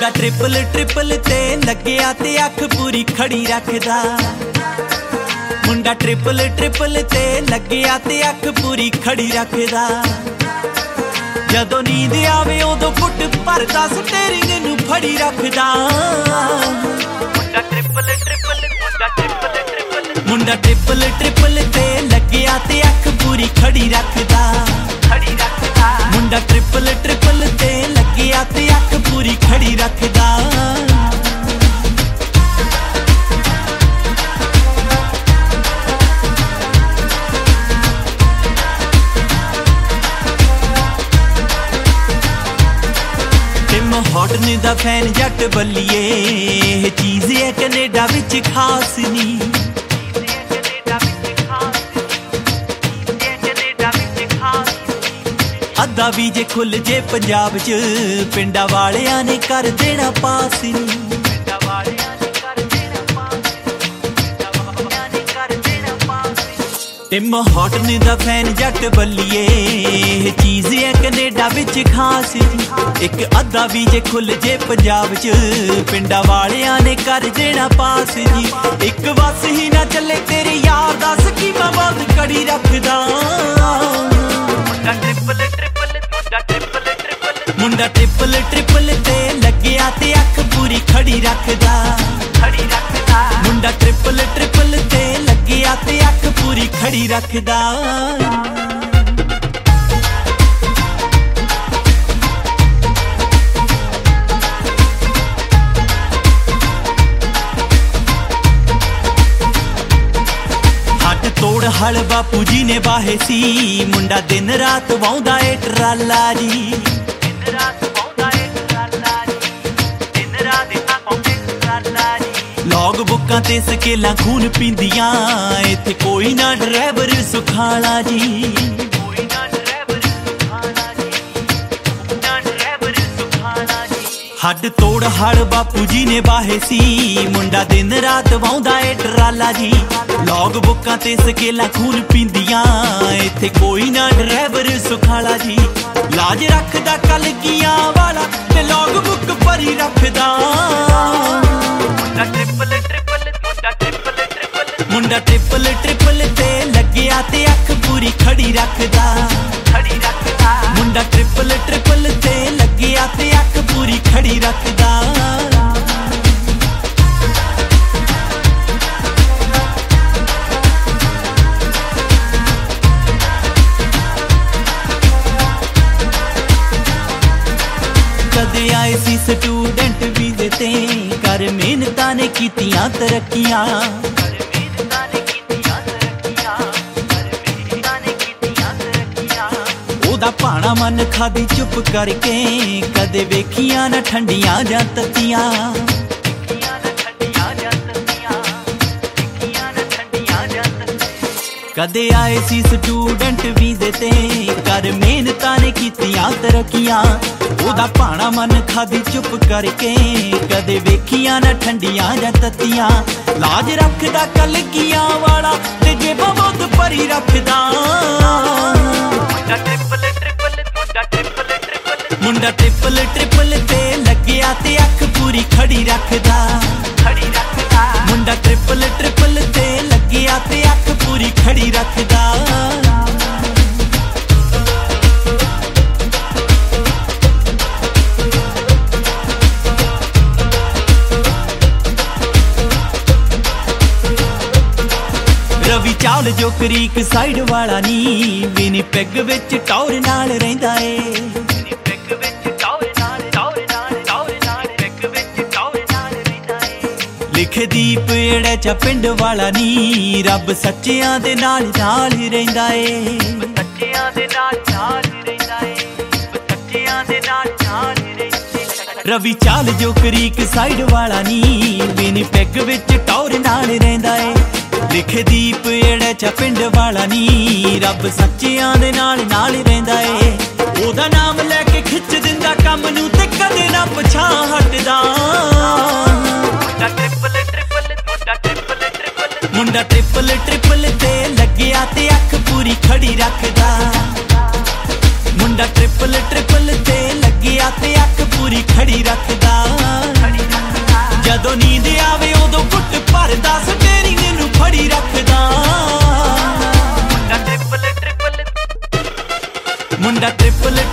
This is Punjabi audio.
ਮੁੰਡਾ ਟ੍ਰਿਪਲ ਟ੍ਰਿਪਲ ਤੇ ਲੱਗਿਆ ਤੇ ਅੱਖ ਪੂਰੀ ਖੜੀ ਰੱਖਦਾ। ਮੁੰਡਾ ਟ੍ਰਿਪਲ ਟ੍ਰਿਪਲ ਤੇ ਲੱਗਿਆ ਤੇ ਅੱਖ ਪੂਰੀ ਖੜੀ ਰੱਖਦਾ। ਜਦੋਂ ਨੀਂਦ ਆਵੇ ਉਦੋਂ ਫੁੱਟ ਭਰਦਾ ਸਟੀਅਰਿੰਗ ਨੂੰ ਫੜੀ ਰੱਖਦਾ। ਮੁੰਡਾ ਟ੍ਰਿਪਲ ਟ੍ਰਿਪਲ ਮੁੰਡਾ ਟ੍ਰਿਪਲ ਟ੍ਰਿਪਲ ਤੇ ਲੱਗਿਆ ਤੇ ਅੱਖ ਪੂਰੀ ਖੜੀ ਰੱਖਦਾ। ਮੁੰਡਾ ਟ੍ਰਿਪਲ ਟ੍ਰਿਪਲ ਤੇ ਲੱਗਿਆ ਤੇ ਅੱਖ ਪੂਰੀ ਖੜੀ ਰੱਖਦਾ। ਟਿਮ ਹੌਟਨ ਦਾ ਫੈਨ ਜੱਟ ਬੱਲੀਏ, ਇਹ ਚੀਜ਼ ਹੈ ਕੈਨੇਡਾ ਵਿੱਚ ਖਾਸ ਨੀ। ਅੱਧਾ ਵੀ ਜੇ ਖੁੱਲ ਜੇ ਪੰਜਾਬ 'ਚ ਪਿੰਡਾਂ ਵਾਲਿਆਂ ਨੇ ਕਰ ਦੇਣਾ ਪਾਸ ਨੀ। ਟਿਮ ਹੌਟਨ ਦਾ ਫੈਨ ਜੱਟ ਬੱਲੀਏ, ਇਹ ਚੀਜ਼ ਹੈ ਕੈਨੇਡਾ ਵਿੱਚ ਖਾਸ ਨੀ। ਇੱਕ ਅੱਧਾ ਵੀ ਜੇ ਖੁੱਲ ਜੇ ਪੰਜਾਬ 'ਚ ਪਿੰਡਾਂ ਵਾਲਿਆਂ ਨੇ ਕਰ ਦੇਣਾ ਪਾਸ ਜੀ। ਇੱਕ ਬਸ ਹੀ ਨਾ ਚੱਲੇ ਤੇਰੇ ਯਾਰ ਦਾ ਸਕੀਮਾਂ ਬਹੁਤ ਕੜੀ ਰੱਖਦਾ। ਮੁੰਡਾ ਟ੍ਰਿਪਲ ਟ੍ਰਿਪਲ ਤੇ ਲੱਗਿਆ ਤੇ ਅੱਖ ਪੂਰੀ ਖੜੀ ਰੱਖਦਾ। ਮੁੰਡਾ ਟ੍ਰਿਪਲ ਟ੍ਰਿਪਲ ਤੇ ਲੱਗਿਆ ਤੇ ਅੱਖ ਪੂਰੀ ਖੜੀ ਰੱਖਦਾ। ਹੱਡ ਤੋੜ ਹਲ ਬਾਪੂ ਜੀ ਨੇ ਵਾਹੇ ਸੀ, ਮੁੰਡਾ ਦਿਨ ਰਾਤ ਵਾਉਂਦਾ ਏ ਟਰਾਲਾ ਜੀ। ਲੌਗ ਬੁੱਕਾਂ ਤੇ ਸਕੇਲਾਂ ਖੂਨ ਪੀਂਦੀਆਂ, ਇੱਥੇ ਕੋਈ ਨਾ ਡਰਾਈਵਰ ਸੁਖਾਲਾ ਜੀ। ਹੱਡ ਤੋੜ ਹਲ ਬਾਪੂ ਜੀ ਨੇ ਵਾਹੇ ਸੀ, ਮੁੰਡਾ ਦਿਨ ਰਾਤ ਵਾਉਂਦਾ ਏ ਟਰਾਲਾ ਜੀ। ਲੌਗ ਬੁੱਕਾਂ ਤੇ ਸਕੇਲਾਂ ਖੂਨ ਪੀਂਦੀਆਂ, ਇੱਥੇ ਕੋਈ ਨਾ ਡਰਾਈਵਰ ਸੁਖਾਲਾ ਜੀ। ਲਾਜ ਰੱਖਦਾ ਕਲਗੀਆਂ ਵਾਲਾ ਤੇ ਲੌਗ ਬੁੱਕ ਭਰੀ ਰੱਖਦਾ। ਮੁੰਡਾ ਟ੍ਰਿਪਲ ਟ੍ਰਿਪਲ ਤੇ ਲੱਗਿਆ ਤੇ ਅੱਖ ਪੂਰੀ ਖੜੀ ਰੱਖਦਾ। ਮੁੰਡਾ ਟ੍ਰਿਪਲ ਟ੍ਰਿਪਲ ਤੇ ਲੱਗਿਆ ਤੇ ਅੱਖ ਪੂਰੀ ਖੜੀ ਰੱਖਦਾ। ਕਦੇ ਆਏ ਸੀ ਸਟੂਡੈਂਟ ਵੀਜ਼ੇ ਤੇ, ਕਰ ਮਿਹਨਤਾਂ ਨੇ ਕੀਤੀਆਂ ਤਰੱਕੀਆਂ। ਉਹਦਾ ਭਾਣਾ ਮਨ ਖਾਦੀ ਚੁੱਪ ਕਰਕੇ, ਕਦੇ ਵੇਖੀਆਂ ਨਾ ਠੰਡੀਆਂ ਜਾਂ ਤੱਤੀਆਂ। ਕਦੇ ਆਏ ਸੀ ਸਟੂਡੈਂਟ ਵੀਜ਼ੇ ਤੇ, ਕਰ ਮਿਹਨਤਾਂ ਨੇ ਕੀਤੀਆਂ ਤਰੱਕੀਆਂ। ਉਹਦਾ ਭਾਣਾ ਮਨ ਖਾਦੀ ਚੁੱਪ ਕਰਕੇ, ਕਦੇ ਵੇਖੀਆਂ ਨਾ ਠੰਡੀਆਂ ਜਾਂ ਤੱਤੀਆਂ। ਲਾਜ ਰੱਖਦਾ ਕਲਗੀਆਂ ਵਾਲਾ ਤੇ ਜੇਬਾਂ ਬਹੁਤ ਭਰੀ ਰੱਖਦਾ। ਮੁੰਡਾ ਟ੍ਰਿਪਲ ਟ੍ਰਿਪਲ ਤੇ ਲੱਗਿਆ ਤੇ ਅੱਖ ਪੂਰੀ ਖੜੀ ਰੱਖਦਾ। ਮੁੰਡਾ ਟ੍ਰਿਪਲ ਟ੍ਰਿਪਲ ਤੇ ਲੱਗਿਆ ਤੇ ਅੱਖ ਪੂਰੀ ਖੜੀ ਰੱਖਦਾ। ਰਵੀ ਚਾਵਲ ਜੋ ਕਰੀਕ ਸਾਈਡ ਵਾਲਾ ਨੀ, ਵਿਨੀਪੈਗ ਵਿੱਚ ਟੌਰ ਨਾਲ ਰਹਿੰਦਾ ਏ। ਲਿਖੇ ਦੀਪ ਏੜਾ ਚਾ ਪਿੰਡ ਵਾਲਾ ਨੀ, ਰੱਬ ਸੱਚਿਆਂ ਦੇ ਨਾਲ ਨਾਲ ਹੀ ਰਹਿੰਦਾ ਏ। ਰਵੀ ਚਾਲ ਜੋ ਕਰੀਕ ਸਾਈਡ ਵਾਲਾ ਨੀ, ਵਿਨੀਪੈਗ ਵਿੱਚ ਟੌਰ ਨਾਲ ਰਹਿੰਦਾ ਏ। ਲਿਖੇ ਦੀਪ ਏੜਾ ਚਾ ਪਿੰਡ ਵਾਲਾ ਨੀ, ਰੱਬ ਸੱਚਿਆਂ ਦੇ ਨਾਲ ਨਾਲ ਰਹਿੰਦਾ ਏ। ਉਹਦਾ ਨਾਮ ਲੈ ਕੇ ਖਿੱਚ ਦਿੰਦਾ ਕੰਮ ਨੂੰ ਤੇ ਕਦੇ ਨਾ ਪਛਾਂ ਹਟਦਾ। ਮੁੰਡਾ ਟ੍ਰਿਪਲ ਟ੍ਰਿਪਲ ਤੇ ਲੱਗਿਆ ਤੇ ਅੱਖ ਪੂਰੀ ਖੜੀ ਰੱਖਦਾ। ਮੁੰਡਾ ਟ੍ਰਿਪਲ ਟ੍ਰਿਪਲ ਤੇ ਲੱਗਿਆ ਤੇ ਅੱਖ ਪੂਰੀ ਖੜੀ ਰੱਖਦਾ। ਜਦੋਂ ਨੀਂਦ ਆਵੇ ਉਦੋਂ ਘੁੱਟ ਭਰਦਾ, ਸਟੀਅਰਿੰਗ ਨੂੰ ਫੜੀ ਰੱਖਦਾ। ਮੁੰਡਾ ਟ੍ਰਿਪਲ